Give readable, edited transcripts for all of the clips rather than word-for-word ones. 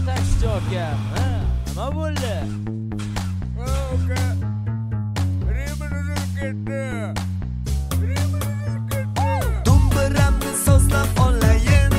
taksichi aka. Nima bo'ldi? Aka. Remini uzilib ketdi. Dumbiramni sozlab olayin,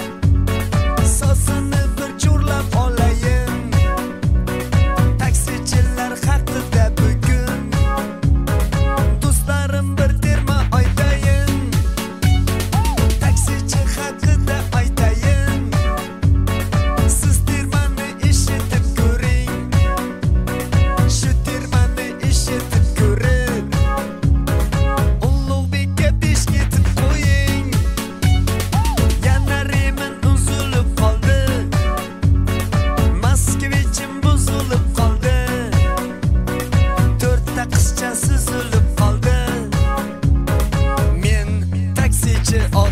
sozini bir cho'rlab olayin. Taksichilar haqida bugun do'stlarim bir terma aytayin. Taksichi haqida aytayin. Siz termani eshitib ko'ring. Shu termani eshitib ko'ring. Ulug'bekka pesh ketib qo'ying. Yana remin uzilib qoldi. Moskvichim buzilib qoldi. 4 ta qizcha suzilib qoldi. Men taksichi